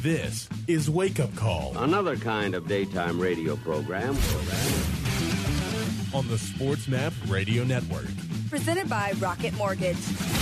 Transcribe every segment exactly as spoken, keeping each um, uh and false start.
This is Wake Up Call. Another kind of daytime radio program. On the SportsMap Radio Network. Presented by Rocket Mortgage.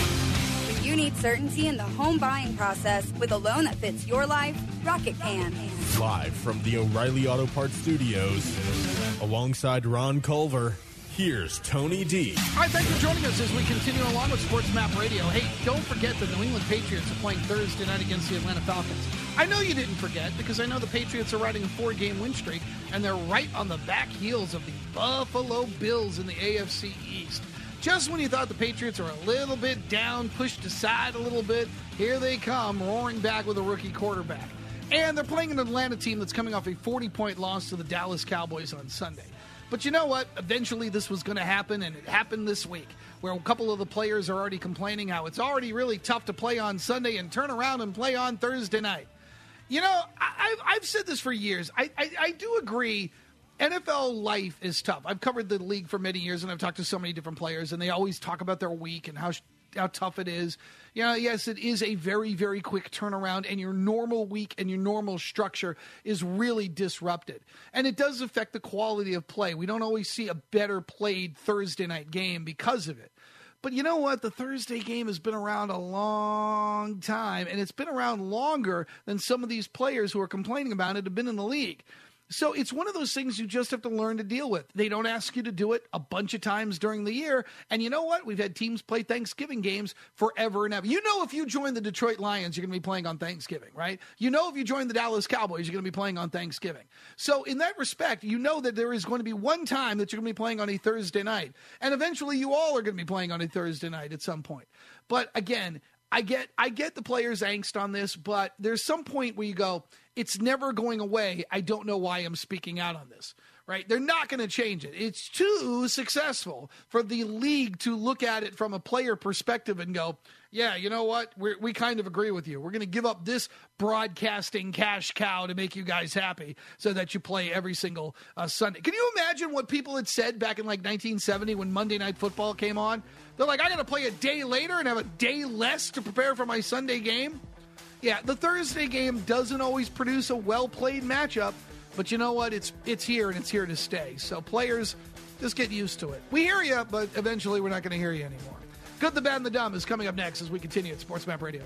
When you need certainty in the home buying process with a loan that fits your life, Rocket can. Live from the O'Reilly Auto Parts Studios, alongside Ron Culver, here's Tony D. All right, thanks for joining us as we continue along with SportsMap Radio. Hey, don't forget the New England Patriots are playing Thursday night against the Atlanta Falcons. I know you didn't forget because I know the Patriots are riding a four-game win streak, and they're right on the back heels of the Buffalo Bills in the A F C East. Just when you thought the Patriots are a little bit down, pushed aside a little bit, here they come, roaring back with a rookie quarterback. And they're playing an Atlanta team that's coming off a forty-point loss to the Dallas Cowboys on Sunday. But you know what? Eventually this was going to happen, and it happened this week, where a couple of the players are already complaining how it's already really tough to play on Sunday and turn around and play on Thursday night. You know, I, I've said this for years. I, I, I do agree N F L life is tough. I've covered the league for many years, and I've talked to so many different players, and they always talk about their week and how how tough it is. You know, yes, it is a very, very quick turnaround, and your normal week and your normal structure is really disrupted. And it does affect the quality of play. We don't always see a better played Thursday night game because of it. But you know what? The Thursday game has been around a long time, and it's been around longer than some of these players who are complaining about it have been in the league. So it's one of those things you just have to learn to deal with. They don't ask you to do it a bunch of times during the year. And you know what? We've had teams play Thanksgiving games forever and ever. You know, if you join the Detroit Lions, you're going to be playing on Thanksgiving, right? You know, if you join the Dallas Cowboys, you're going to be playing on Thanksgiving. So in that respect, you know that there is going to be one time that you're going to be playing on a Thursday night. And eventually you all are going to be playing on a Thursday night at some point. But again, I get I get the players' angst on this, but there's some point where you go, it's never going away. I don't know why I'm speaking out on this, right? They're not going to change it. It's too successful for the league to look at it from a player perspective and go, yeah, you know what? We're, we kind of agree with you. We're going to give up this broadcasting cash cow to make you guys happy so that you play every single uh, Sunday. Can you imagine what people had said back in like nineteen seventy when Monday Night Football came on? They're like, I got to play a day later and have a day less to prepare for my Sunday game? Yeah, the Thursday game doesn't always produce a well-played matchup, but you know what? It's it's here, and it's here to stay. So players, just get used to it. We hear you, but eventually we're not going to hear you anymore. Good, the Bad, and the Dumb is coming up next as we continue at SportsMap Radio.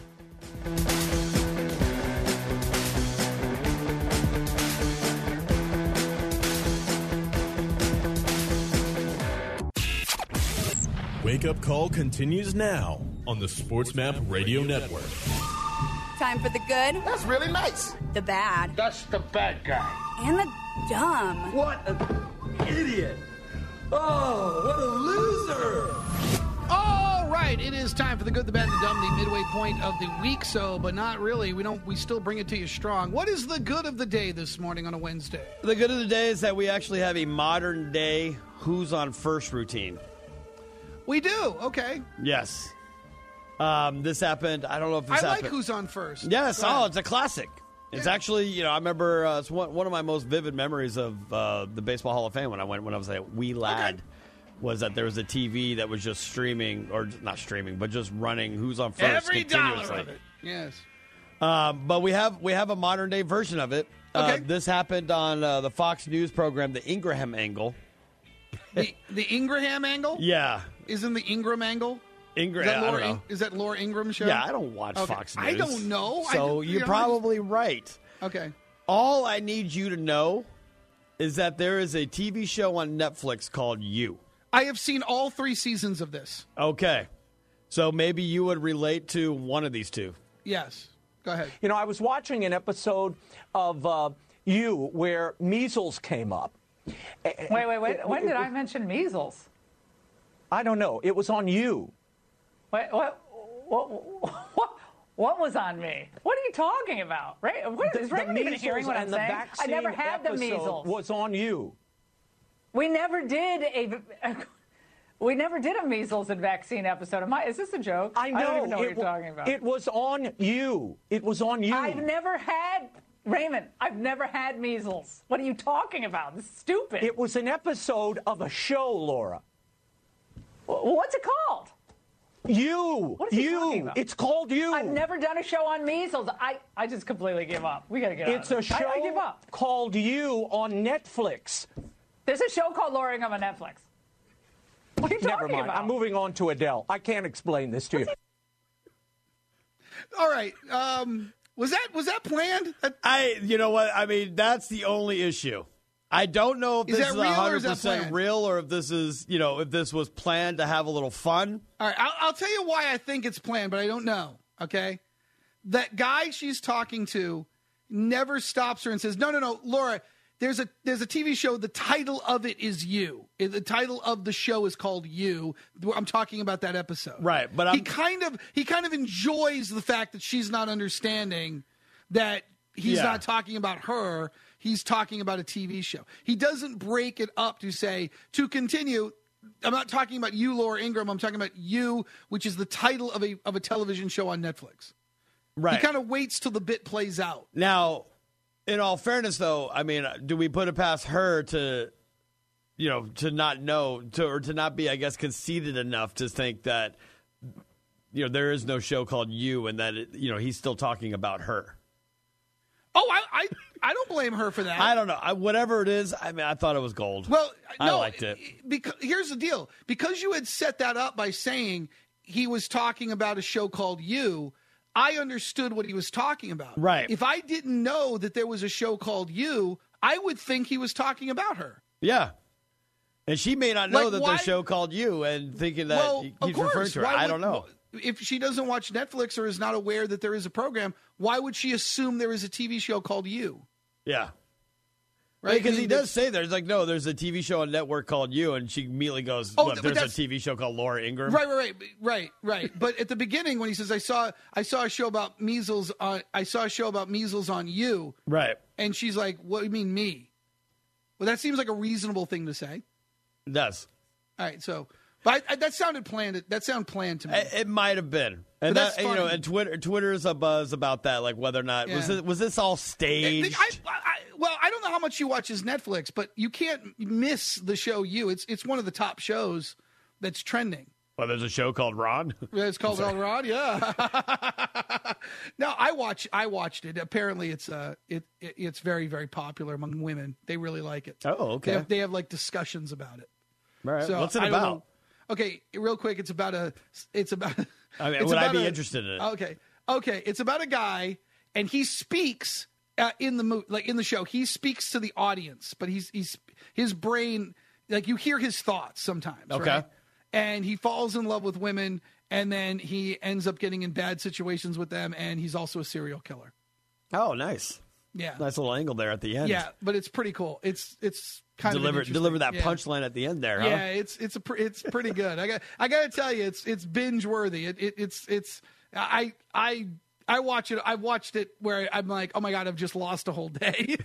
Wake Up Call continues now on the SportsMap Radio Network. Time for the good. That's really nice. The bad. That's the bad guy. And the dumb. What an idiot. Oh, what a loser. All right, it is time for the good, the bad, and the dumb, the midway point of the week. So, but not really. We don't. We still bring it to you strong. What is the good of the day this morning on a Wednesday? The good of the day is that we actually have a modern day Who's on First routine. We do. Okay. Yes. Um, this happened. I don't know if this I happened. like Who's on First. Yes. Oh, it's a classic. It's Yeah. actually, you know, I remember uh, it's one, one of my most vivid memories of uh, the Baseball Hall of Fame when I went when I was a wee lad. Okay. Was that there was a T V that was just streaming, or not streaming, but just running Who's on First Every continuously. dollar of it. Yes. Um, but we have we have a modern day version of it. Uh, Okay. this happened on uh, the Fox News program, The Ingraham Angle. The the Ingraham angle? Yeah, Isn't the Ingram angle? Ingraham. Is that I Laura, don't know. In- is that Laura Ingram show? Yeah, I don't watch Okay. Fox News. I don't know. I So just- you you're know, I probably right. Okay. All I need you to know is that there is a T V show on Netflix called You. I have seen all three seasons of this. Okay. So maybe you would relate to one of these two. Yes. Go ahead. You know, I was watching an episode of uh, You where measles came up. Wait, wait, wait. When did I mention measles? I don't know. It was on You. Wait, what? What? What? What was on me? What are you talking about? Right? What, The- is the Raymond even measles hearing what I'm and the saying? I vaccine never had the episode measles. Was on You. We never did a. We never did a measles and vaccine episode. Am I? Is this a joke? I know. I don't even know what it, you're wa- talking about. It was on You. It was on You. I've never had Raymond. I've never had measles. What are you talking about? This is stupid. It was an episode of a show, Laura. What's it called? You. What is he you. talking about? It's called You. I've never done a show on measles. I, I just completely give up. We got to get It's out a of it. show I, I give up. called You on Netflix. There's a show called Laura Ingraham on Netflix. What are you Never talking mind. about? I'm moving on to Adele. I can't explain this to you. All right. Um, was that was that planned? That- I, you know what? I mean, that's the only issue. I don't know if Is this that is real or is one hundred that percent planned? real or if this is, you know, if this was planned to have a little fun. All right, I'll, I'll tell you why I think it's planned, but I don't know. Okay, that guy she's talking to never stops her and says, "No, no, no, Laura. There's a there's a T V show. The title of it is You. The title of the show is called You. I'm talking about that episode, Right, but he I'm- kind of he kind of enjoys the fact that she's not understanding that he's Yeah. not talking about her. He's talking about a T V show. He doesn't break it up to say, to continue, I'm not talking about You, Laura Ingraham. I'm talking about You, which is the title of a of a television show on Netflix. Right. He kind of waits till the bit plays out. Now, in all fairness, though, I mean, do we put it past her to, you know, to not know, to or to not be, I guess, conceited enough to think that, you know, there is no show called You and that, it, you know, he's still talking about her? Oh, I, I I don't blame her for that. I don't know. I, whatever it is, I mean, I thought it was gold. Well, I no, liked it. Because here's the deal: because you had set that up by saying he was talking about a show called You, I understood what he was talking about. Right. If I didn't know that there was a show called You, I would think he was talking about her. Yeah. And she may not know Like, that why- there's a show called You and thinking that well, he's of referring course. to her. Why I would- don't know. If she doesn't watch Netflix or is not aware that there is a program, why would she assume there is a T V show called You? Yeah. Right? Because I mean, he does say there's like, no, there's a T V show on network called You, and she immediately goes, Oh, what, but there's a that's- T V show called Laura Ingraham? Right, right, right, right, right. But at the beginning, when he says, "I saw, I saw a show about measles on, I saw a show about measles on You," Right. and she's like, "What do you mean me?" Well, that seems like a reasonable thing to say. It does. All right, so, but I, I, that sounded planned. That sounded planned to me. It, it might have been. And But that's that, you know, funny. and Twitter, Twitter's a buzz about that, like whether or not was Yeah. it, was this all staged? I, I, well, I don't know how much she watches Netflix, but you can't miss the show You. It's it's one of the top shows that's trending. well, there's a show called Ron. Yeah, it's called El Rod. Yeah. No, I watch. I watched it. Apparently, it's uh, it, it it's very very popular among women. They really like it. Oh, okay. They have, they have like discussions about it. Right. So What's it I don't about? know. Okay, real quick. It's about a. It's about. I mean, it's would I about be a- interested in it? Okay. Okay. It's about a guy, and he speaks uh, in the mo- like in the show. He speaks to the audience, but he's he's his brain like you hear his thoughts sometimes. Okay. Right? And he falls in love with women, and then he ends up getting in bad situations with them, and he's also a serial killer. Oh, nice. Yeah. Nice little angle there at the end. Yeah, but it's pretty cool. It's it's kind Deliver of an interesting- deliver that yeah. punchline at the end there, huh? Yeah, it's it's a pr- it's pretty good. I got I got to tell you, it's it's binge worthy. It, it it's it's I I I watch it. I've watched it where I'm like, oh my god, I've just lost a whole day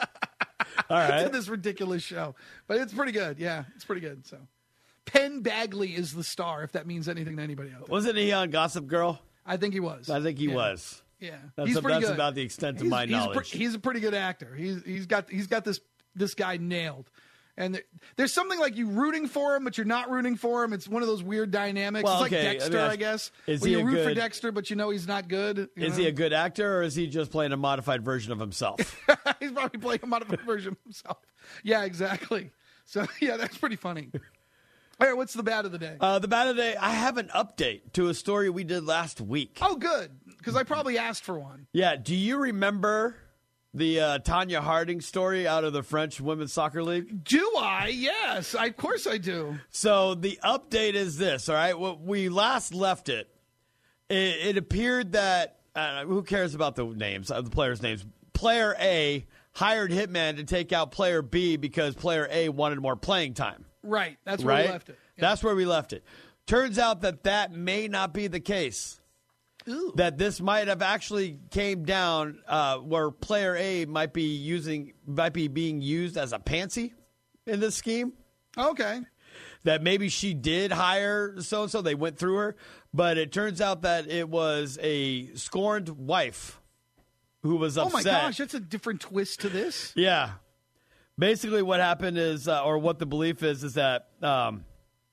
All to right. this ridiculous show. But it's pretty good. Yeah, it's pretty good. So, Penn Bagley is the star. If that means anything to anybody out there, Wasn't he on Gossip Girl? I think he was. I think he Yeah. was. Yeah, That's, he's a- pretty that's good. about the extent of He's- my he's a pre- knowledge. He's a pretty good actor. He's he's got he's got this this guy nailed. And there, there's something like you rooting for him, but you're not rooting for him. It's one of those weird dynamics. Well, it's like okay, I Dexter, mean, I, guess. is Where he you a root for good- Dexter, but you know he's not good. you Is know? he a good actor, or is he just playing a modified version of himself? He's probably playing a modified version of himself. Yeah, exactly. So yeah, that's pretty funny. All right, what's the bad of the day? uh, the bad of the day, I have an update to a story we did last week. Oh, good, because I probably asked for one. Yeah, do you remember the uh, Tanya Harding story out of the French Women's Soccer League? Do I? Yes, I, of course I do. So the update is this, all right? When we last left it, it, it appeared that, uh, who cares about the names, uh, the players' names? Player A hired Hitman to take out Player B because Player A wanted more playing time. Right, that's where right? we left it. Yeah. That's where we left it. Turns out that that may not be the case. Ooh. That this might have actually came down uh, where Player A might be using, might be being used as a pansy in this scheme. Okay. That maybe she did hire so and so. They went through her, but it turns out that it was a scorned wife who was upset. Oh my gosh, that's a different twist to this. Yeah. Basically, what happened is, uh, or what the belief is, is that um,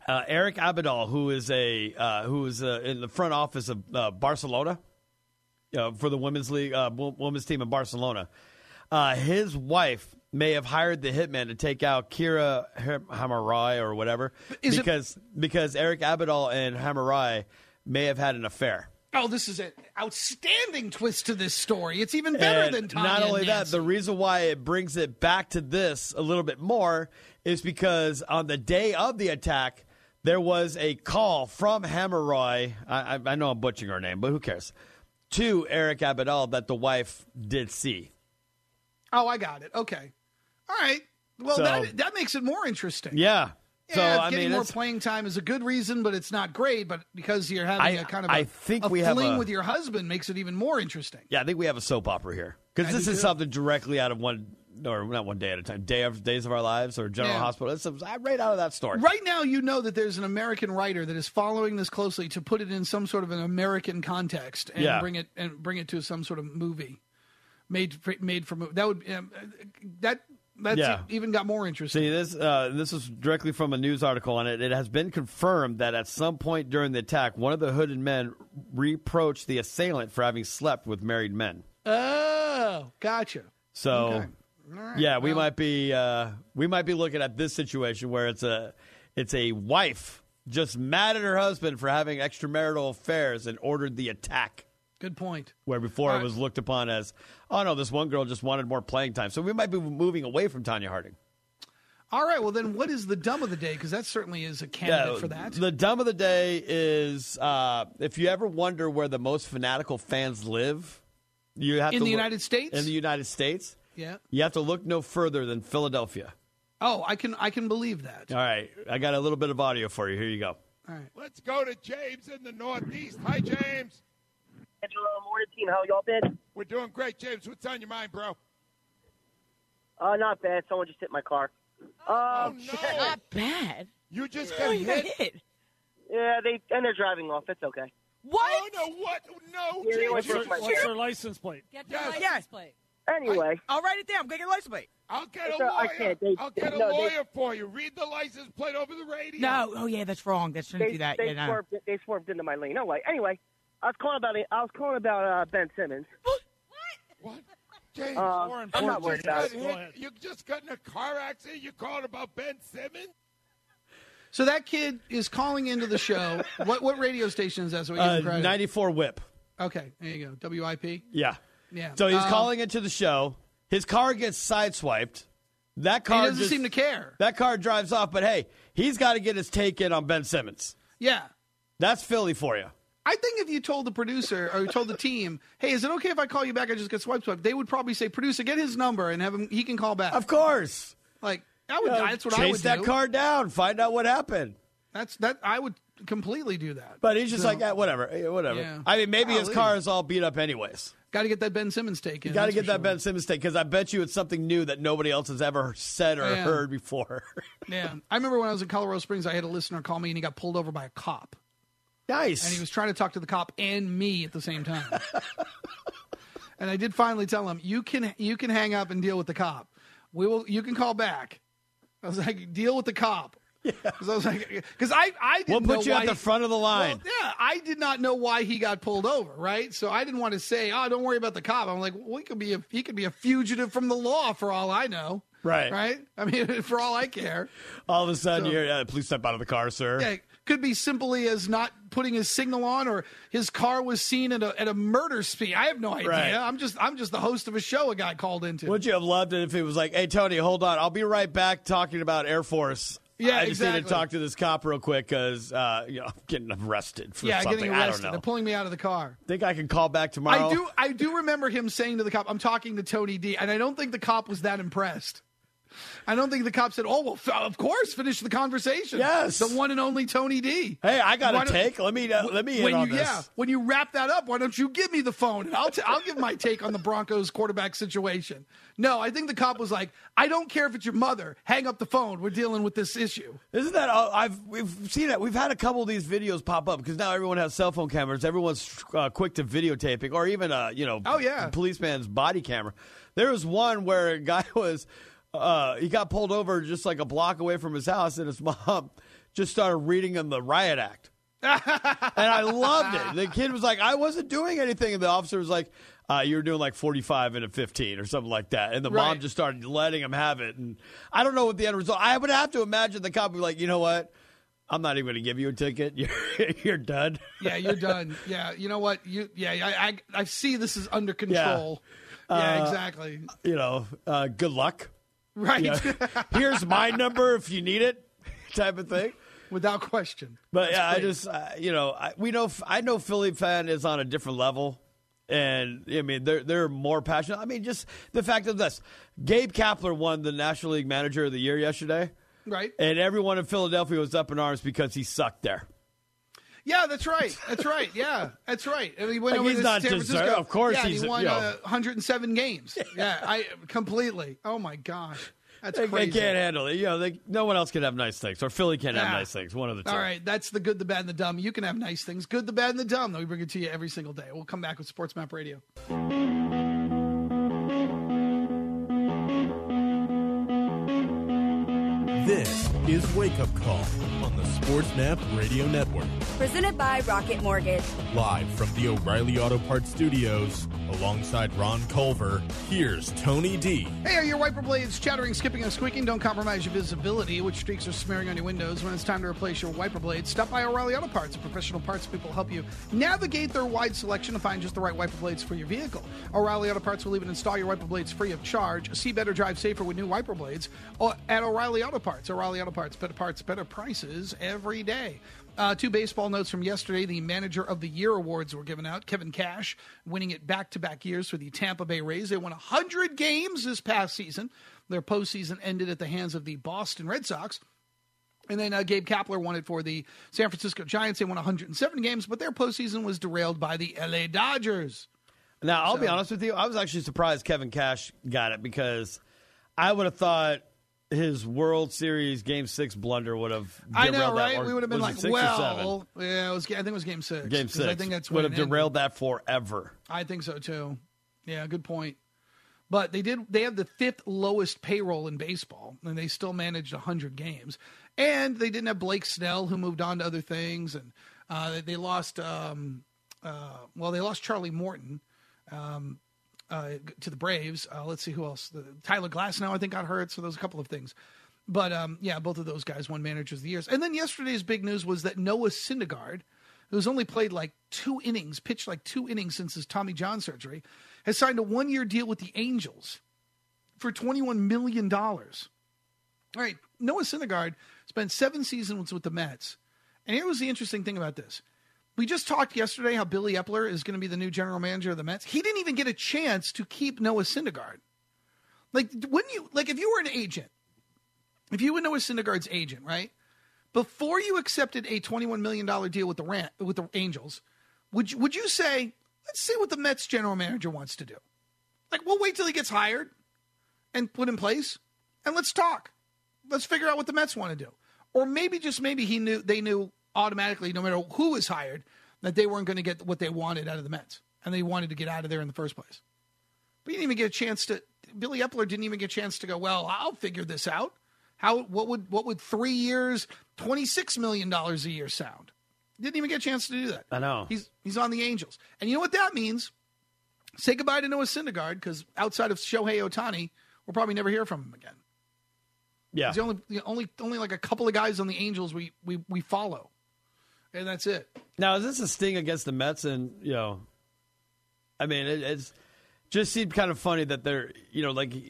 Uh, Eric Abidal, who is a uh, who is uh, in the front office of uh, Barcelona, uh, for the women's league, uh, women's team in Barcelona, uh, his wife may have hired the hitman to take out Kira Hamarai or whatever, Is because it- because Eric Abidal and Hamarai may have had an affair. Oh, this is an outstanding twist to this story. It's even better And than Tanya not only and that, Nancy. the reason why it brings it back to this a little bit more is because on the day of the attack, there was a call from Hamarai. I, I, I know I'm butchering her name, but who cares? To Eric Abidal that the wife did see. Oh, I got it. Okay. All right. Well, So- that that makes it more interesting. Yeah. Yeah, So I getting mean, more it's- playing time is a good reason, but it's not great. But because you're having I- a kind of a, I think a we have fling a- with your husband makes it even more interesting. yeah, I think we have a soap opera here because I this do is too. something directly out of one, or not one day at a time, day of Days of Our Lives or General Yeah. Hospital. It's right out of that story. Right now, you know that there's an American writer that is following this closely to put it in some sort of an American context and Yeah. bring it and bring it to some sort of movie made for, made for movie. That would um, that that's Yeah. even got more interesting. See, this uh, this is directly from a news article on it. It has been confirmed that at some point during the attack, one of the hooded men reproached the assailant for having slept with married men. Oh, gotcha. So, Okay. All right, yeah, we well- might be uh, we might be looking at this situation where it's a it's a wife just mad at her husband for having extramarital affairs and ordered the attack. Good point. Where before All it right. was looked upon as, oh no, this one girl just wanted more playing time. So we might be moving away from Tanya Harding. All right. Well, then, what is the dumb of the day? Because that certainly is a candidate Yeah, for that. The dumb of the day is uh, if you ever wonder where the most fanatical fans live, you have In to the look- United States? In the United States, Yeah. you have to look no further than Philadelphia. Oh, I can I can believe that. All right, I got a little bit of audio for you. Here you go. All right. Let's go to James in the Northeast. Hi, James. Angelo, morning team. How y'all been? We're doing great, James. What's on your mind, bro? Uh, not bad. Someone just hit my car. Oh, Um, no. Not bad. You just Oh, got you got hit. hit. yeah, they and they're driving off. It's okay. What? Oh, no, what? No, Yeah, they James. went you for my- just- What's their license plate? Get Yes. the license Yes. plate. Anyway, I'll write it down. Get your license plate. I'll get It's a a- I lawyer. can't. They- I'll get a no, they- lawyer for you. Read the license plate over the radio. No. Oh yeah, that's wrong. That shouldn't they do that. they Yeah, no. swerved. They swerved into my lane. No way. Anyway, I was calling about it. I was calling about uh, Ben Simmons. What? James, Uh, More I'm important. not you worried just about got it. Go hit. ahead. You just got in a car accident. You calling about Ben Simmons? So that kid is calling into the show. what what radio station is that? So we give Uh, him credit. ninety-four whip. Okay, there you go. W I P. Yeah. Yeah. So he's Um, calling into the show. His car gets sideswiped. That He car doesn't just, seem to care. That car drives off. But hey, he's got to get his take in on Ben Simmons. Yeah. That's Philly for you. I think if you told the producer or you told the team, "Hey, is it okay if I call you back? I just get swiped swiped," they would probably say, "Producer, get his number and have him. He can call back." Of course. Like I would. You know, that's what chase I would that do. car down. Find out what happened. That's that. I would completely do that. But he's just So, like, eh, whatever, eh, whatever. Yeah. I mean, maybe his Golly. car is all beat up anyways. Got to get that Ben Simmons take in. You got to that's get for that sure. Ben Simmons take because I bet you it's something new that nobody else has ever said or Yeah. heard before. Yeah, I remember when I was in Colorado Springs, I had a listener call me and he got pulled over by a cop. Nice. And he was trying to talk to the cop and me at the same time. And I did finally tell him, "You can you can hang up and deal with the cop. We will. You can call back." I was like, "Deal with the cop." Because I was like, because I I didn't We'll know put you why at the he- front of the line. Well, yeah, I did not know why he got pulled over, right? So I didn't want to say, "Oh, don't worry about the cop." I'm like, well, he could be a he could be a fugitive from the law for all I know, Right. Right? I mean, for all I care. All of a sudden, So- you're, yeah, please step out of the car, sir. Yeah, it could be simply as not putting his signal on, or his car was seen at a at a murder speed. I have no idea. Right. I'm just I'm just the host of a show a guy called into. Would you have loved it if it was like, hey, Tony, hold on. I'll be right back talking about Air Force. Yeah, I just need exactly. to talk to this cop real quick because uh, you know, I'm getting arrested for yeah, something. getting I don't arrested. know. They're pulling me out of the car. Think I can call back tomorrow? I do. I do remember him saying to the cop, "I'm talking to Tony D," and I don't think the cop was that impressed. I don't think the cop said, "Oh, well, f- of course, finish the conversation." Yes. The one and only Tony D. Hey, I got Why a don't- take. Let me uh, let me in when on you, this. Yeah, when you wrap that up, why don't you give me the phone and I'll t- I'll give my take on the Broncos quarterback situation. No, I think the cop was like, "I don't care if it's your mother. Hang up the phone. We're dealing with this issue." Isn't that? Uh, I've we've seen it. We've had a couple of these videos pop up because now everyone has cell phone cameras. Everyone's uh, quick to videotaping, or even a you know, Oh, yeah. a policeman's body camera. There was one where a guy was uh, he got pulled over just like a block away from his house, and his mom just started reading him the riot act. And I loved it. The kid was like, I wasn't doing anything. And the officer was like, uh, you were doing like forty-five and a fifteen or something like that. And the Right. mom just started letting him have it. And I don't know what the end result. I would have to imagine the cop would be like, you know what? I'm not even going to give you a ticket. You're, you're done. Yeah, you're done. Yeah, you know what? You yeah, I I, I see this is under control. Yeah, yeah Uh, exactly. You know, uh, good luck. Right. You know, here's my number if you need it, type of thing. Without question. But That's yeah, I great. just uh, you know, I, we know I know Philly fan is on a different level, and I mean they're they're more passionate. I mean, just the fact of this: Gabe Kapler won the National League Manager of the Year yesterday, Right. and everyone in Philadelphia was up in arms because he sucked there. Yeah, that's right. That's right. Yeah, that's right. And he went Like, over he's to not San deserved. Francisco. Of course yeah, he's, he won you know. uh, one hundred seven games. Yeah, I completely. Oh my gosh, that's They, they crazy. can't handle it. You know, they, no one else can have nice things, or Philly can't have Yeah. nice things. One of the two. All right, that's the good, the bad, and the dumb. You can have nice things. Good, the bad, and the dumb. We bring it to you every single day. We'll come back with Sports Map Radio. This is Wake Up Call on the Sports Map Radio Network. Presented by Rocket Mortgage. Live from the O'Reilly Auto Parts Studios, alongside Ron Culver, here's Tony D. Hey, are your wiper blades chattering, skipping, and squeaking? Don't compromise your visibility. Which streaks are smearing on your windows? When it's time to replace your wiper blades, stop by O'Reilly Auto Parts. Professional parts people help you navigate their wide selection to find just the right wiper blades for your vehicle. O'Reilly Auto Parts will even install your wiper blades free of charge. See better, drive safer with new wiper blades at O'Reilly Auto Parts. O'Reilly Auto Parts, better parts, better prices every day. Uh, two baseball notes from yesterday. The Manager of the Year awards were given out. Kevin Cash winning it back-to-back years for the Tampa Bay Rays. They won one hundred games this past season. Their postseason ended at the hands of the Boston Red Sox. And then uh, Gabe Kapler won it for the San Francisco Giants. They won one hundred seven games, but their postseason was derailed by the L A Dodgers. Now, I'll So- be honest with you. I was actually surprised Kevin Cash got it because I would have thought his World Series Game Six blunder would have. I know, derailed that, right? or We would have been was like, it six or seven? well, yeah, it was. I think it was Game Six. Game 'Cause Six. I think that's would when have it ended. derailed that forever. I think so too. Yeah, good point. But they did. They have the fifth lowest payroll in baseball, and they still managed one hundred games. And they didn't have Blake Snell, who moved on to other things, and uh, they lost. Um, uh, well, they lost Charlie Morton um, uh, to the Braves. Uh, let's see who else. The, Tyler Glasnow, I think, got hurt. So there's a couple of things. But um, yeah, both of those guys won Managers of the Years. And then yesterday's big news was that Noah Syndergaard, who's only played like two innings, pitched like two innings since his Tommy John surgery, has signed a one-year deal with the Angels for twenty-one million dollars. All right, Noah Syndergaard spent seven seasons with the Mets. And here was the interesting thing about this. We just talked yesterday how Billy Epler is going to be the new general manager of the Mets. He didn't even get a chance to keep Noah Syndergaard. Like, wouldn't you, like if you were an agent, if you would know a Syndergaard's agent, right? Before you accepted a twenty-one million dollars deal with the Rant, with the Angels, would you, would you say, let's see what the Mets general manager wants to do? Like, we'll wait till he gets hired and put in place, and let's talk. Let's figure out what the Mets want to do. Or maybe, just maybe, he knew they knew automatically, no matter who was hired, that they weren't going to get what they wanted out of the Mets, and they wanted to get out of there in the first place. But you didn't even get a chance to. Billy Epler didn't even get a chance to go, well, I'll figure this out. How what would what would three years, twenty-six million dollars a year sound? Didn't even get a chance to do that. I know. He's he's on the Angels. And you know what that means? Say goodbye to Noah Syndergaard, because outside of Shohei Ohtani, we'll probably never hear from him again. Yeah. He's the only the only only like a couple of guys on the Angels we we, we follow. And that's it. Now, is this a sting against the Mets? And, you know, I mean, it it's just seemed kind of funny that they're, you know, like,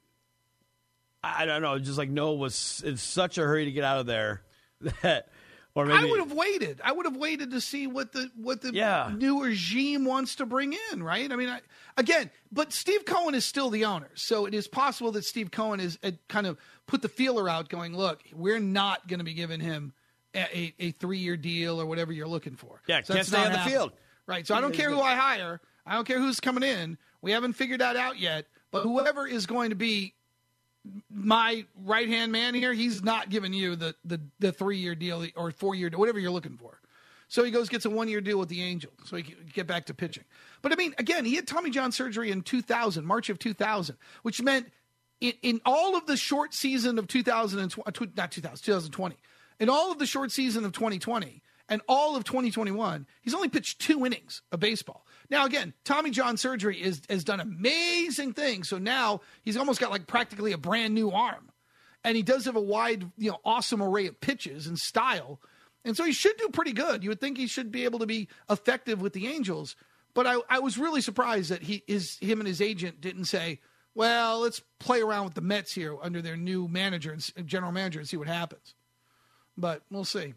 I don't know, just like Noah was in such a hurry to get out of there that, or maybe. I would have waited. I would have waited to see what the what the Yeah. new regime wants to bring in, right? I mean, I, again, but Steve Cohen is still the owner, so it is possible that Steve Cohen is uh, kind of put the feeler out, going, "Look, we're not going to be giving him a, a, a three-year deal or whatever you're looking for." Yeah, so can't that's stay not on the happening. field. Right. So I don't care who I hire. I don't care who's coming in. We haven't figured that out yet. But whoever is going to be my right-hand man here, he's not giving you the, the, the three-year deal or four-year deal, whatever you're looking for. So he goes, gets a one-year deal with the Angels so he can get back to pitching. But, I mean, again, he had Tommy John surgery in two thousand, March of two thousand, which meant in, in all of the short season of two thousand twenty, not two thousand, twenty, In all of the short season of twenty twenty and all of twenty twenty-one, he's only pitched two innings of baseball. Now, again, Tommy John surgery is, has done amazing things. So now he's almost got like practically a brand new arm. And he does have a wide, you know, awesome array of pitches and style. And so he should do pretty good. You would think he should be able to be effective with the Angels. But I, I was really surprised that he is him and his agent didn't say, well, let's play around with the Mets here under their new manager and general manager and see what happens. But we'll see.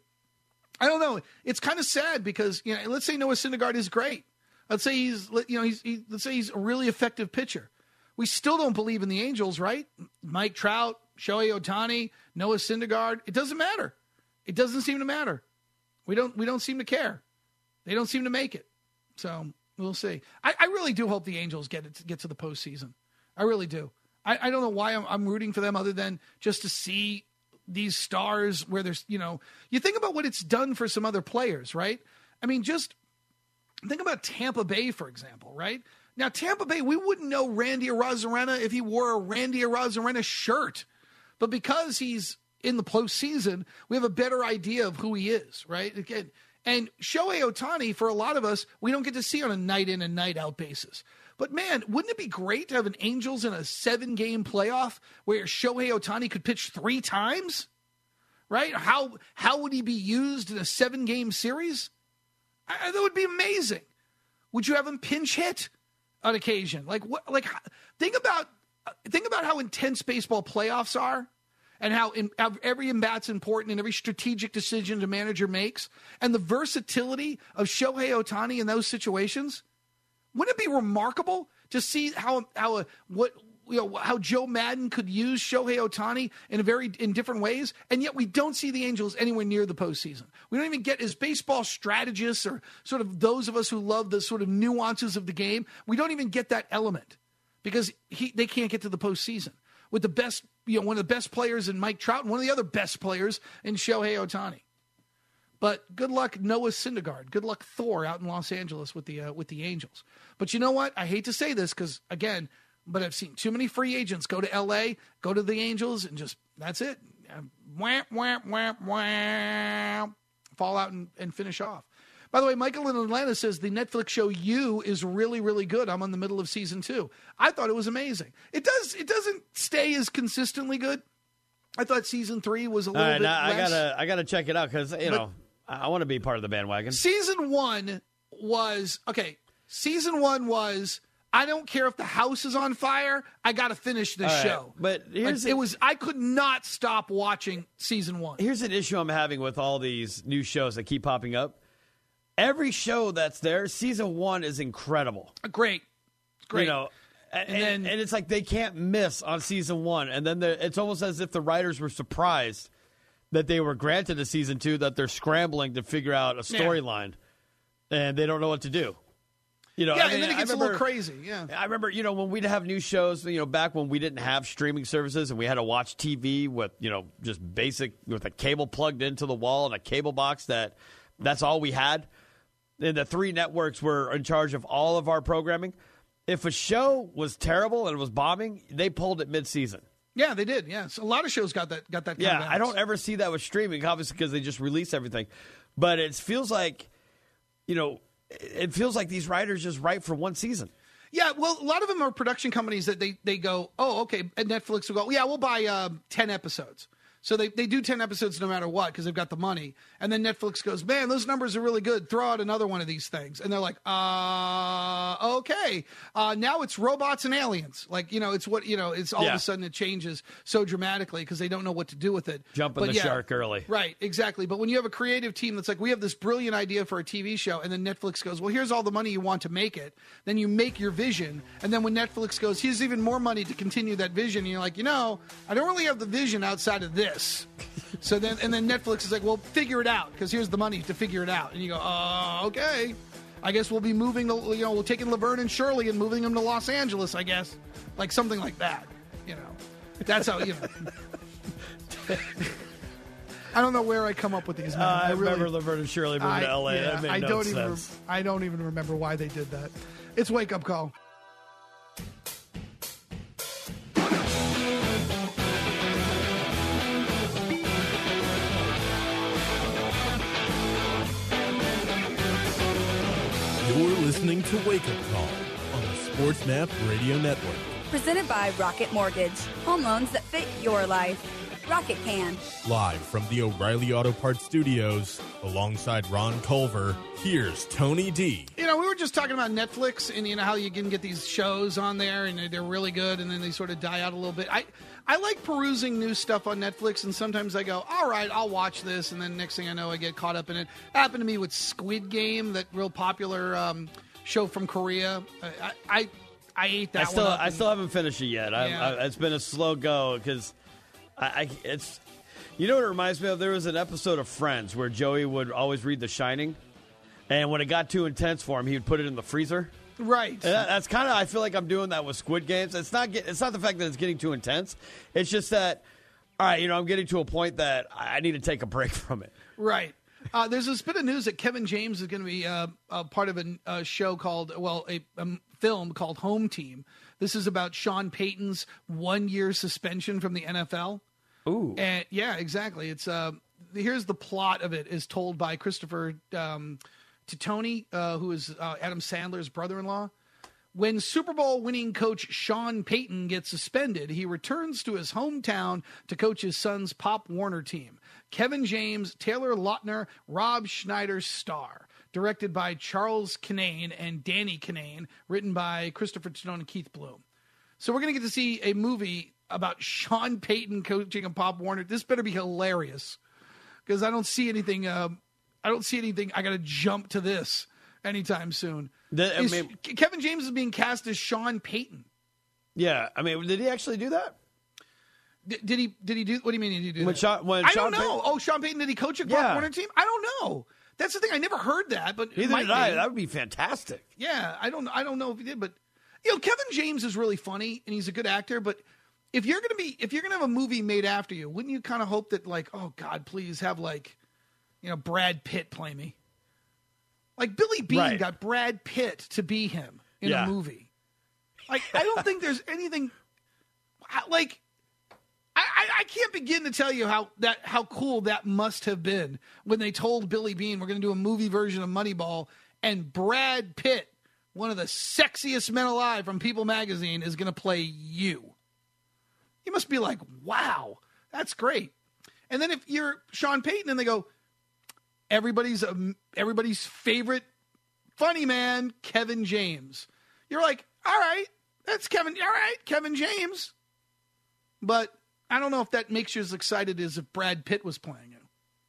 I don't know. It's kind of sad because, you know, let's say Noah Syndergaard is great. Let's say he's, you know, he's, he, let's say he's a really effective pitcher. We still don't believe in the Angels, right? Mike Trout, Shohei Ohtani, Noah Syndergaard. It doesn't matter. It doesn't seem to matter. We don't, we don't seem to care. They don't seem to make it. So we'll see. I, I really do hope the Angels get it, get to the postseason. I really do. I, I don't know why I'm, I'm rooting for them other than just to see these stars where there's, you know, you think about what it's done for some other players, right? I mean, just think about Tampa Bay, for example, right? Now, Tampa Bay, we wouldn't know Randy Arozarena if he wore a Randy Arozarena shirt. But because he's in the postseason, we have a better idea of who he is, right? Again, and Shohei Ohtani, for a lot of us, we don't get to see on a night in and night out basis. But man, wouldn't it be great to have an Angels in a seven game playoff where Shohei Ohtani could pitch three times? Right? How how would he be used in a seven game series? I, that would be amazing. Would you have him pinch hit on occasion? Like what? Like think about think about how intense baseball playoffs are, and how, in, how every in-bat's important and every strategic decision the manager makes, and the versatility of Shohei Ohtani in those situations. Wouldn't it be remarkable to see how how a, what you know how Joe Madden could use Shohei Ohtani in a very in different ways, and yet we don't see the Angels anywhere near the postseason. We don't even get as baseball strategists or sort of those of us who love the sort of nuances of the game. We don't even get that element because he they can't get to the postseason with the best you know one of the best players in Mike Trout and one of the other best players in Shohei Ohtani. But good luck, Noah Syndergaard. Good luck, Thor, out in Los Angeles with the uh, with the Angels. But you know what? I hate to say this because, again, but I've seen too many free agents go to L A, go to the Angels, and just, that's it. Wham, wham, wham, wham. Fall out and, and finish off. By the way, Michael in Atlanta says the Netflix show You is really, really good. I'm on the middle of season two. I thought it was amazing. It does. It doesn't stay as consistently good. I thought season three was a little right, bit now, less. I gotta, I gotta check it out because you But- know. I want to be part of the bandwagon. Season one was, okay, season one was, I don't care if the house is on fire, I got to finish this All right, show. but here's Like, it was, I could not stop watching season one. Here's an issue I'm having with all these new shows that keep popping up. Every show that's there, season one is incredible. Great. Great. You know, and, And and, then- and it's like they can't miss on season one. And then the- it's almost as if the writers were surprised that they were granted a season two, that they're scrambling to figure out a storyline, and they don't know what to do. You know, yeah, I mean, and then it I gets a remember- little crazy. Yeah. I remember, you know, when we'd have new shows, you know, back when we didn't have streaming services and we had to watch T V with, you know, just basic, with a cable plugged into the wall and a cable box that that's all we had. And the three networks were in charge of all of our programming. If a show was terrible and it was bombing, they pulled it mid-season. Yeah, they did. Yeah, so a lot of shows got that. Got that. Kind Yeah, of I don't ever see that with streaming, obviously, because they just release everything. But it feels like, you know, it feels like these writers just write for one season. Yeah, well, a lot of them are production companies that they, they go, oh, okay, and Netflix will go, yeah, we'll buy uh, ten episodes. So they, they do ten episodes no matter what because they've got the money. And then Netflix goes, man, those numbers are really good. Throw out another one of these things. And they're like, uh, okay. Uh, now it's robots and aliens. Like, you know, it's what, you know, it's all Yeah. of a sudden it changes so dramatically because they don't know what to do with it. Jumping But the yeah, shark early. Right, exactly. But when you have a creative team that's like, we have this brilliant idea for a T V show, and then Netflix goes, well, here's all the money you want to make it. Then you make your vision. And then when Netflix goes, here's even more money to continue that vision. And you're like, you know, I don't really have the vision outside of this. So then, and then Netflix is like, well, figure it out because here's the money to figure it out. And you go, oh, okay. I guess we'll be moving, to, you know, we're taking Laverne and Shirley and moving them to Los Angeles, I guess. Like something like that, you know. That's how, you know. I don't know where I come up with these. Man. Uh, I, I really, remember Laverne and Shirley moving I, to L A. yeah, that made I no don't sense. even. Re- I don't even remember why they did that. It's Wake Up Call. listening to Wake Up Call on the Sports Map Radio Network. Presented by Rocket Mortgage. Home loans that fit your life. Rocket can. Live from the O'Reilly Auto Parts Studios, alongside Ron Culver, here's Tony D. You know, we were just talking about Netflix and, you know, how you can get these shows on there and they're really good and then they sort of die out a little bit. I, I like perusing new stuff on Netflix, and sometimes I go, all right, I'll watch this, and then next thing I know, I get caught up in it. It happened to me with Squid Game, that real popular um, show from Korea. I, I, I ate that I still, one up. I and- still haven't finished it yet. I, Yeah. I, it's been a slow go because I, I, it's. You know what it reminds me of? There was an episode of Friends where Joey would always read The Shining, and when it got too intense for him, he would put it in the freezer. Right. And that, that's kind of. I feel like I'm doing that with Squid Games. It's not. Get, it's not the fact that it's getting too intense. It's just that. All right, you know, I'm getting to a point that I need to take a break from it. Right. Uh, there's this bit of news that Kevin James is going to be uh, a part of a, a show called, well, a, a film called Home Team. This is about Sean Payton's one-year suspension from the N F L. Ooh. And yeah, exactly. It's uh, here's the plot of it, is told by Christopher um, Titoni, uh, who is uh, Adam Sandler's brother-in-law. When Super Bowl winning coach Sean Payton gets suspended, he returns to his hometown to coach his son's Pop Warner team. Kevin James, Taylor Lautner, Rob Schneider star. Directed by Charles Kinane and Danny Kinane. Written by Christopher Titoni and Keith Bloom. So we're going to get to see a movie about Sean Payton coaching a Pop Warner. This better be hilarious, because I don't see anything. Uh, I don't see anything. I got to jump to this anytime soon. The, I Is- mean, Kevin James is being cast as Sean Payton. yeah, I mean, did he actually do that? Did, did he? Did he do? What do you mean? Did he do When that? Sean- when I Sean don't know. Payton- Oh, Sean Payton. Did he coach a Pop Yeah. Warner team? I don't know. That's the thing. I never heard that, but it Neither might did I. be. That would be fantastic. Yeah, I don't. I don't know if he did, but you know, Kevin James is really funny and he's a good actor. But if you're gonna be, if you're gonna have a movie made after you, wouldn't you kind of hope that, like, oh God, please have, like, you know, Brad Pitt play me? Like Billy Bean Right. got Brad Pitt to be him in Yeah. a movie. Like, I don't think there's anything I- like. I, I, I can't begin to tell you how that how cool that must have been when they told Billy Bean we're going to do a movie version of Moneyball, and Brad Pitt, one of the sexiest men alive from People magazine, is going to play you. You must be like, wow, that's great. And then if you're Sean Payton and they go, everybody's um, everybody's favorite funny man, Kevin James. You're like, all right, that's Kevin. All right, Kevin James. But I don't know if that makes you as excited as if Brad Pitt was playing him.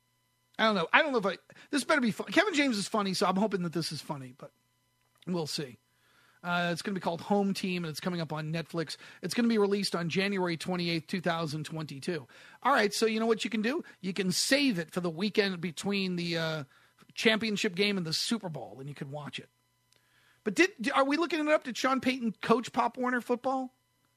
I don't know. I don't know if I. This better be fun. Kevin James is funny, so I'm hoping that this is funny, but we'll see. Uh, it's going to be called Home Team, and it's coming up on Netflix. It's going to be released on January twenty-eighth, twenty twenty-two. All right, so you know what you can do? You can save it for the weekend between the uh, championship game and the Super Bowl, and you can watch it. But did are we looking it up? Did Sean Payton coach Pop Warner football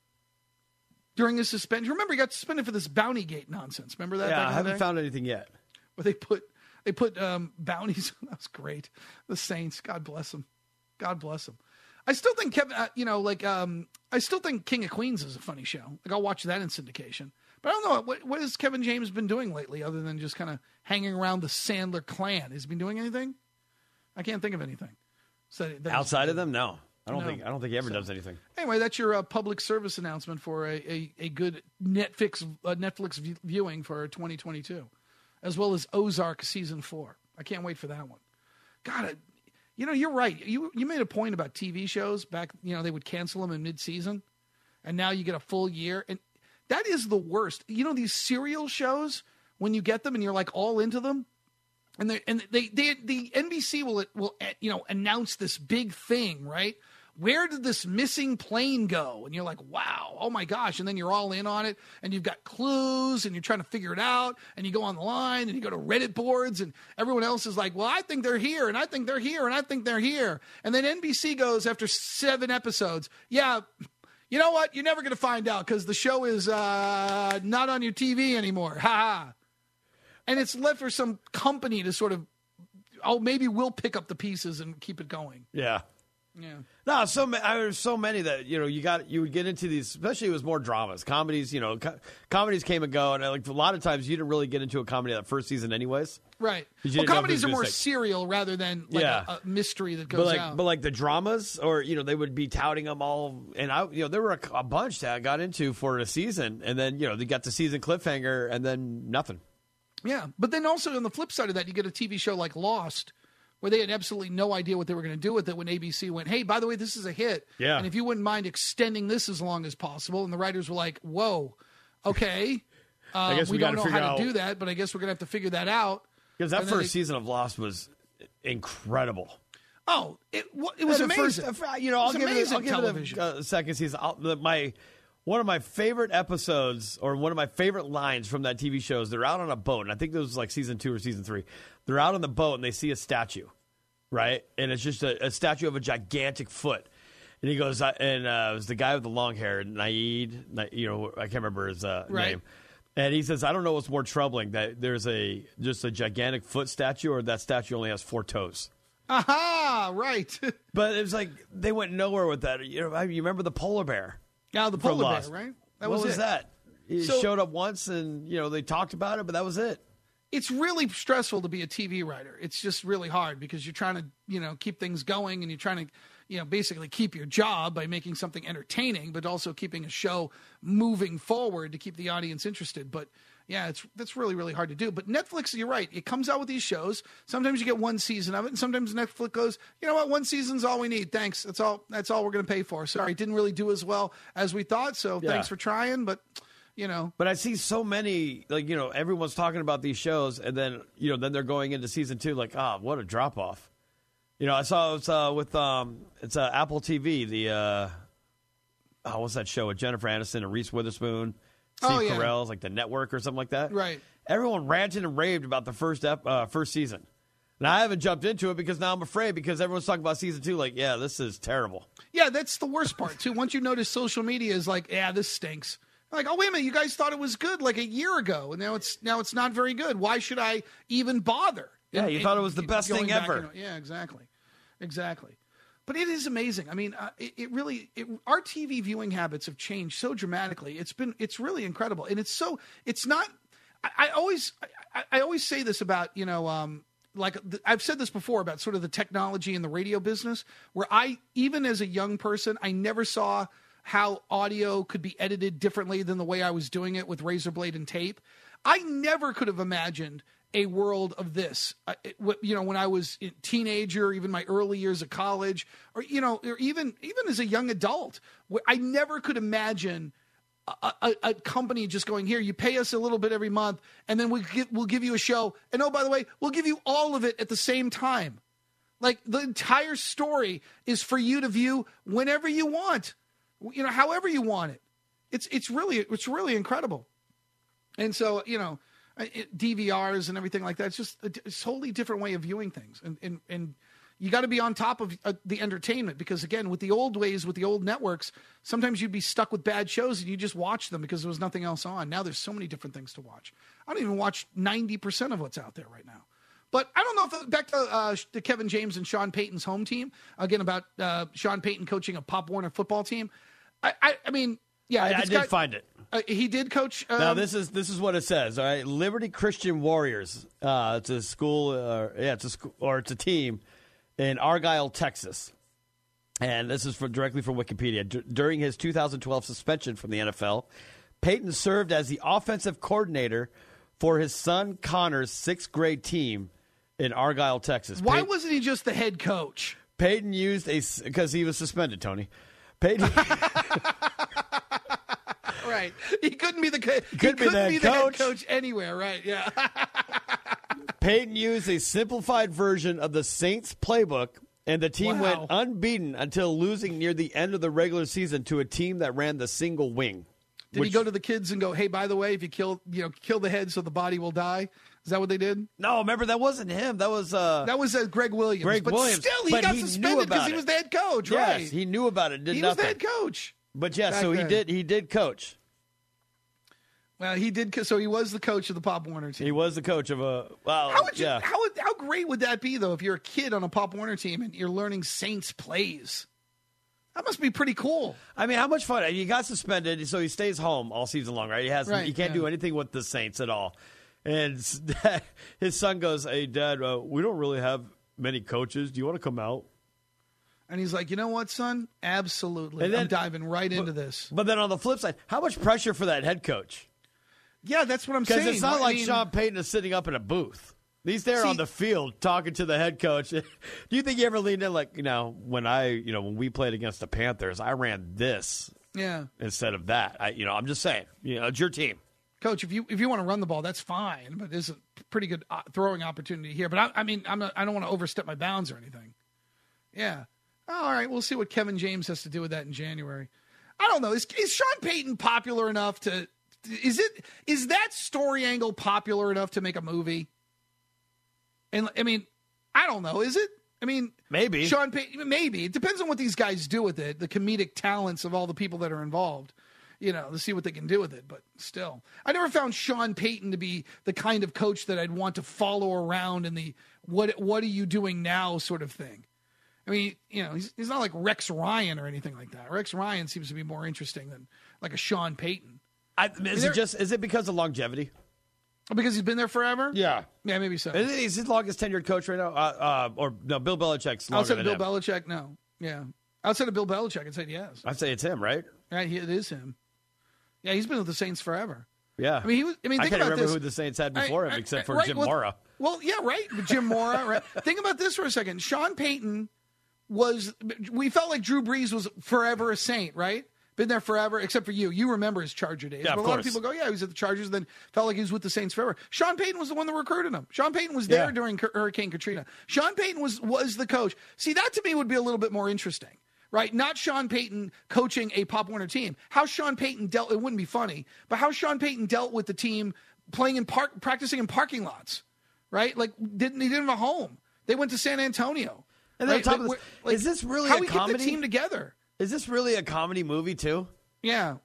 during his suspension? Remember, he got suspended for this Bounty Gate nonsense. Remember that? Yeah, back I in the haven't day? found anything yet. Where they put they put um, bounties. That was great. The Saints, God bless them. God bless them. I still think Kevin, uh, you know, like um, I still think King of Queens is a funny show. Like, I'll watch that in syndication. But I don't know what what has Kevin James been doing lately, other than just kind of hanging around the Sandler clan. Has he been doing anything? I can't think of anything. So that- Outside of them, no. I don't No. think. I don't think he ever So- does anything. Anyway, that's your uh, public service announcement for a, a, a good Netflix uh, Netflix view- viewing for twenty twenty-two, as well as Ozark season four. I can't wait for that one. God, I, you know, you're right. You you made a point about T V shows back. You know, they would cancel them in mid-season, and now you get a full year, and that is the worst. You know, these serial shows, when you get them and you're like all into them, and they and they, they the N B C will will you know announce this big thing, right? Where did this missing plane go? And you're like, wow, oh my gosh. And then you're all in on it, and you've got clues, and you're trying to figure it out, and you go on the line, and you go to Reddit boards, and everyone else is like, well, I think they're here, and I think they're here, and I think they're here. And then N B C goes, after seven episodes, yeah, you know what? You're never going to find out, because the show is uh, not on your T V anymore. Ha ha. And it's left for some company to sort of, oh, maybe we'll pick up the pieces and keep it going. Yeah. Yeah. No, so ma- I, there's so many that you know you got you would get into these, especially it was more dramas, comedies. You know, co- comedies came and go, and like a lot of times you didn't really get into a comedy that first season, anyways. Right. 'Cause you Well, didn't know if it comedies was are gonna more stick. serial rather than like Yeah. a, a mystery that goes But like, out. but like the dramas, or you know, they would be touting them all, and I, you know, there were a, a bunch that I got into for a season, and then you know they got the season cliffhanger, and then nothing. Yeah, but then also on the flip side of that, you get a T V show like Lost, where they had absolutely no idea what they were going to do with it when A B C went, hey, by the way, this is a hit. Yeah. And if you wouldn't mind extending this as long as possible. And the writers were like, whoa, okay. I Um, guess we don't gotta know figure how out- to do that, but I guess we're going to have to figure that out. Because that And then first they- season of Lost was incredible. Oh, it, wa- it was And the amazing. First, uh, you know, It I'll was give amazing it, I'll give television. it a uh, second season. I'll, the, my one of my favorite episodes, or one of my favorite lines from that T V show is they're out on a boat, and I think this was like season two or season three. They're out on the boat and they see a statue, right? And it's just a, a statue of a gigantic foot. And he goes, uh, and uh, it was the guy with the long hair, Naeed, Na- you know, I can't remember his uh, Right. name. And he says, I don't know what's more troubling, that there's a just a gigantic foot statue, or that statue only has four toes. Aha, right. But it was like they went nowhere with that. You know, I- you remember the polar bear? Now the from polar bear, Lost. right? That what was, was it. that? It So- showed up once, and you know they talked about it, but that was it. It's really stressful to be a T V writer. It's just really hard because you're trying to, you know, keep things going, and you're trying to, you know, basically keep your job by making something entertaining, but also keeping a show moving forward to keep the audience interested. But yeah, it's that's really, really hard to do. But Netflix, you're right. It comes out with these shows. Sometimes you get one season of it, and sometimes Netflix goes, you know what, one season's all we need. Thanks. That's all. That's all we're going to pay for. Sorry, it didn't really do as well as we thought. So Yeah. thanks for trying, but. You know, but I see so many, like, you know, everyone's talking about these shows, and then, you know, then they're going into season two, like, ah, what a drop off. You know, I saw it's uh, with, um, it's uh, Apple T V, the, uh, oh, what's that show with Jennifer Aniston and Reese Witherspoon, Steve Oh, yeah. Carell's, like The Network or something like that. Right. Everyone ranted and raved about the first ep- uh, first season. And I haven't jumped into it because now I'm afraid, because everyone's talking about season two, like, yeah, this is terrible. Yeah, that's the worst part, too. Once you notice social media is like, yeah, this stinks. Like, oh, wait a minute, you guys thought it was good like a year ago, and now it's now it's not very good. Why should I even bother? Yeah, And- you and thought it was the best going thing back ever. and- yeah, exactly. Exactly. But it is amazing. I mean, uh, it, it really, it, our T V viewing habits have changed so dramatically. It's been, it's really incredible. And it's so, it's not, I, I always, I, I always say this about, you know, um, like the, I've said this before about sort of the technology in the radio business, where I, even as a young person, I never saw how audio could be edited differently than the way I was doing it with razor blade and tape. I never could have imagined a world of this, uh, it- what- you know, when I was a teenager, even my early years of college, or, you know, or even, even as a young adult, where I never could imagine a, a, a company just going, here, you pay us a little bit every month, and then we give, we'll give you a show. And oh, by the way, we'll give you all of it at the same time. Like, the entire story is for you to view whenever you want, you know, however you want it. It's, it's really, it's really incredible. And so, you know, it, D V Rs and everything like that, it's just a, a totally different way of viewing things. And, and, and you got to be on top of uh, the entertainment, because, again, with the old ways, with the old networks, sometimes you'd be stuck with bad shows and you just watch them because there was nothing else on. Now there's so many different things to watch. I don't even watch ninety percent of what's out there right now. But I don't know if, back to, uh, to Kevin James and Sean Payton's home team, again, about uh, Sean Payton coaching a Pop Warner football team. I, I, I mean, yeah. I, if I it's did got- find it. Uh, he did coach. Um, Now this is this is what it says. All right, Liberty Christian Warriors. Uh, it's a school. Uh, yeah, it's a school, or it's a team in Argyle, Texas. And this is from, directly from Wikipedia. D- during his two thousand twelve suspension from the N F L, Payton served as the offensive coordinator for his son Connor's sixth grade team in Argyle, Texas. Why Pey- wasn't he just the head coach? Payton used a because he was suspended. Tony, Payton. Right. He couldn't be the co- he Couldn't be couldn't the be head the head coach. coach anywhere. Right. Yeah. Payton used a simplified version of the Saints playbook, and the team Wow. went unbeaten until losing near the end of the regular season to a team that ran the single wing. Did which- he go to the kids and go, "Hey, by the way, if you kill, you know, kill the head so the body will die"? Is that what they did? No, remember that wasn't him. That was uh, That was uh, Greg Williams. Greg but Williams. still, he But got he knew suspended because about he it. was the head coach. yes, Right. he knew about it. Did He nothing. was the head coach. But yeah, back so he then. did. He did coach. Well, he did. So he was the coach of the Pop Warner team. He was the coach of a. Well, How would you? yeah. How would, how great would that be though? If you're a kid on a Pop Warner team and you're learning Saints plays, that must be pretty cool. I mean, how much fun? He got suspended, so he stays home all season long, right? He has. Right, he can't yeah. do anything with the Saints at all. And his son goes, "Hey, Dad, uh, we don't really have many coaches. Do you want to come out?" And he's like, "You know what, son? Absolutely. And then- I'm diving right but, into this." But then on the flip side, how much pressure for that head coach? Yeah, that's what I'm saying. Because it's not I like mean, Sean Payton is sitting up in a booth. He's there See- on the field talking to the head coach. Do you think you ever leaned in like, you know, when I, you know, when we played against the Panthers, I ran this Yeah, instead of that. I, you know, I'm just saying, you know, it's your team. Coach, if you if you want to run the ball, that's fine. But there's a pretty good uh, throwing opportunity here. But I, I mean, I'm not, I don't want to overstep my bounds or anything. Yeah. Oh, all right. We'll see what Kevin James has to do with that in January. I don't know. Is, is Sean Payton popular enough to? Is it is that story angle popular enough to make a movie? And I mean, I don't know. Is it? I mean, maybe Sean Payton. Maybe it depends on what these guys do with it. The comedic talents of all the people that are involved. You know, to see what they can do with it. But still, I never found Sean Payton to be the kind of coach that I'd want to follow around in the what what are you doing now sort of thing. I mean, you know, he's, he's not like Rex Ryan or anything like that. Rex Ryan seems to be more interesting than like a Sean Payton. I, is it just is it because of longevity? Because he's been there forever? Yeah, yeah, maybe so. Is he his longest tenured coach right now? Uh, uh, or no, Bill Belichick's longer Outside than of Bill him. Belichick, no. Yeah, outside of Bill Belichick, I'd say yes. I'd say it's him, right? Right, he, it is him. Yeah, he's been with the Saints forever. Yeah, I mean, he was. I mean, think can't about remember this. who the Saints had before I, him, except I, for right, Jim well, Mora. Well, yeah, right, Jim Mora. Right. Think about this for a second. Sean Payton was. We felt like Drew Brees was forever a Saint, right? Been there forever, except for you. You remember his Charger days. Yeah, but of a lot course. of people go, yeah, he was at the Chargers, then felt like he was with the Saints forever. Sean Payton was the one that recruited him. Sean Payton was there Yeah. during Hurricane Katrina. Sean Payton was was the coach. See, that to me would be a little bit more interesting, right? Not Sean Payton coaching a Pop Warner team. How Sean Payton dealt, it wouldn't be funny, but how Sean Payton dealt with the team playing in park, practicing in parking lots, right? Like, didn't he didn't have a home. They went to San Antonio. And then right? on top Like, of this, like, is this really how a we comedy? keep the team together? Is this really a comedy movie too? Yeah.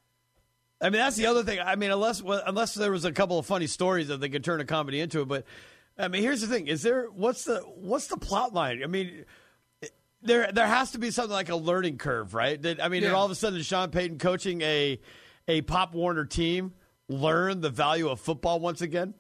I mean, that's the other thing. I mean, unless well, unless there was a couple of funny stories that they could turn a comedy into it. But I mean, here's the thing: is there what's the what's the plot line? I mean, there there has to be something like a learning curve, right? That I mean, and Yeah. all of a sudden, Sean Payton coaching a a Pop Warner team learn the value of football once again.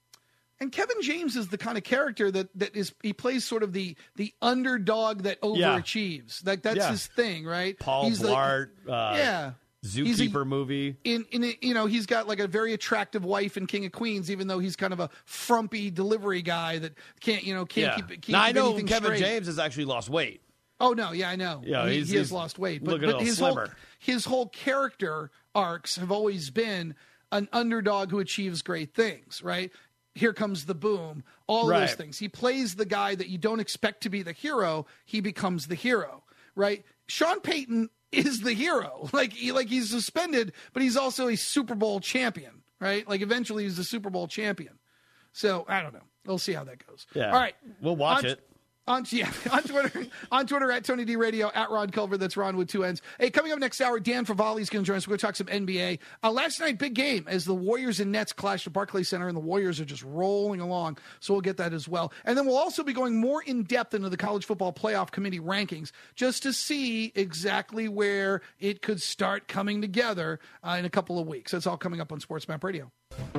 And Kevin James is the kind of character that, that is he plays sort of the the underdog that Yeah. overachieves. Like that's Yeah. his thing, right? Paul He's the- Blart, uh, yeah. He's a- Zookeeper movie. In in a, you know, he's got like a very attractive wife in King of Queens, even though he's kind of a frumpy delivery guy that can't you know can't Yeah. keep can't Now I keep know anything Kevin straight. James has actually lost weight. Oh no, yeah, I know. Yeah, he, he's- he has he's lost weight, but, looking a but little his whole slimmer. his whole character arcs have always been an underdog who achieves great things, right? Here comes the boom, all of those Right. things. He plays the guy that you don't expect to be the hero. He becomes the hero, right? Sean Payton is the hero. Like he, like he's suspended, but he's also a Super Bowl champion, right? Like eventually he's the Super Bowl champion. So I don't know. We'll see how that goes. Yeah. All right. We'll watch On- it. On, yeah, on Twitter, on Twitter at Tony D Radio, at Ron Culver. That's Ron with two N's. Hey, coming up next hour, Dan Favali is going to join us. We're going to talk some N B A. Uh, last night, big game as the Warriors and Nets clashed at Barclays Center, and the Warriors are just rolling along. So we'll get that as well. And then we'll also be going more in depth into the College Football Playoff Committee rankings just to see exactly where it could start coming together uh, in a couple of weeks. That's all coming up on Sports Map Radio.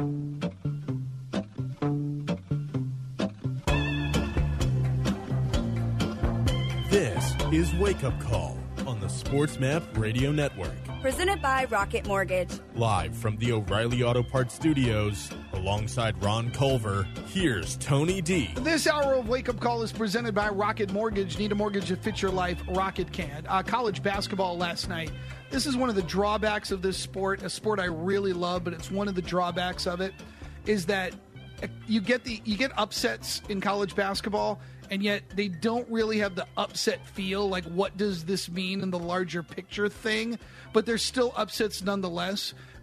This is Wake Up Call on the Sports Map Radio Network. Presented by Rocket Mortgage. Live from the O'Reilly Auto Parts Studios, alongside Ron Culver, here's Tony D. This hour of Wake Up Call is presented by Rocket Mortgage. Need a mortgage that fits your life? Rocket can. Uh, college basketball last night. This is one of the drawbacks of this sport, a sport I really love, but it's one of the drawbacks of it is that you get the you get upsets in college basketball, and yet they don't really have the upset feel. Like, what does this mean in the larger picture thing? But there's still upsets nonetheless.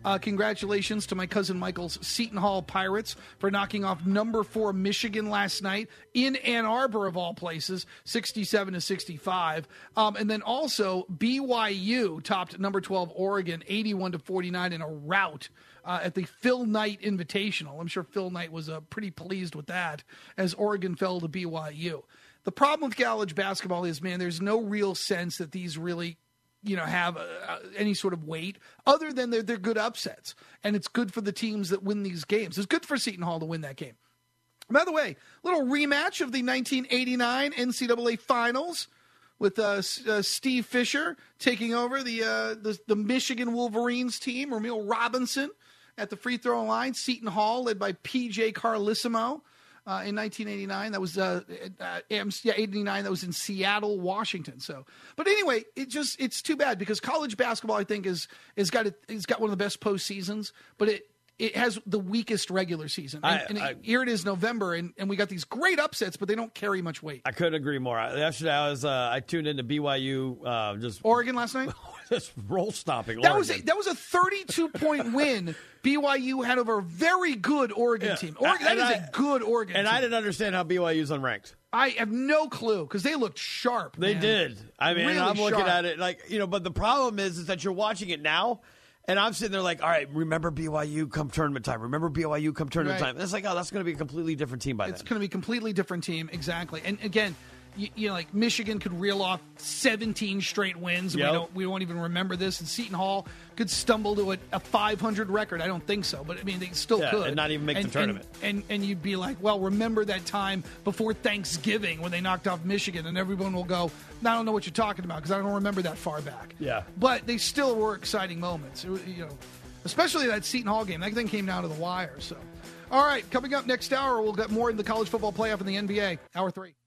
Uh, congratulations to my cousin Michael's Seton Hall Pirates for knocking off number four Michigan last night in Ann Arbor, of all places, sixty-seven to sixty-five. Um, and then also B Y U topped number twelve Oregon, eighty-one to forty-nine in a rout uh, at the Phil Knight Invitational. I'm sure Phil Knight was uh, pretty pleased with that as Oregon fell to B Y U. The problem with college basketball is, man, there's no real sense that these really, you know, have uh, any sort of weight other than they're, they're good upsets. And it's good for the teams that win these games. It's good for Seton Hall to win that game. By the way, little rematch of the nineteen eighty-nine N C double A Finals with uh, uh, Steve Fisher taking over the, uh, the the Michigan Wolverines team. Ramil Robinson at the free throw line. Seton Hall led by P J Carlissimo. Uh, in nineteen eighty-nine, that was uh, uh, yeah, eighty-nine. That was in Seattle, Washington. So, but anyway, it just it's too bad because college basketball, I think, is is got it, it's got one of the best postseasons, but it it has the weakest regular season. And, I, and I, it, here it is November, and, and we got these great upsets, but they don't carry much weight. I couldn't agree more. Yesterday, I was uh, I tuned into B Y U, uh, just Oregon last night. Just roll stopping. That Oregon. was a, that was a thirty-two point win. B Y U had over a very good Oregon Yeah. team. Oregon, that And is I- a good Oregon And team. I didn't understand how B Y U's unranked. I have no clue because they looked sharp. They man. did. I mean, Really I'm looking sharp. at it like, you know, but the problem is, is that you're watching it now, and I'm sitting there like, all right, remember B Y U come tournament time. Remember B Y U come tournament Right. time. And it's like, oh, that's going to be a completely different team by It's then. going to be a completely different team, exactly. And again, you, you know, like Michigan could reel off seventeen straight wins. And Yep. We don't we won't even remember this. And Seton Hall could stumble to a, a five hundred record. I don't think so, but I mean they still Yeah, could and not even make the And- tournament. And, and and you'd be like, well, remember that time before Thanksgiving when they knocked off Michigan, and everyone will go, I don't know what you're talking about because I don't remember that far back. Yeah. But they still were exciting moments. It was, you know, especially that Seton Hall game. That thing came down to the wire. So, all right, coming up next hour, we'll get more in the college football playoff in the N B A. Hour three.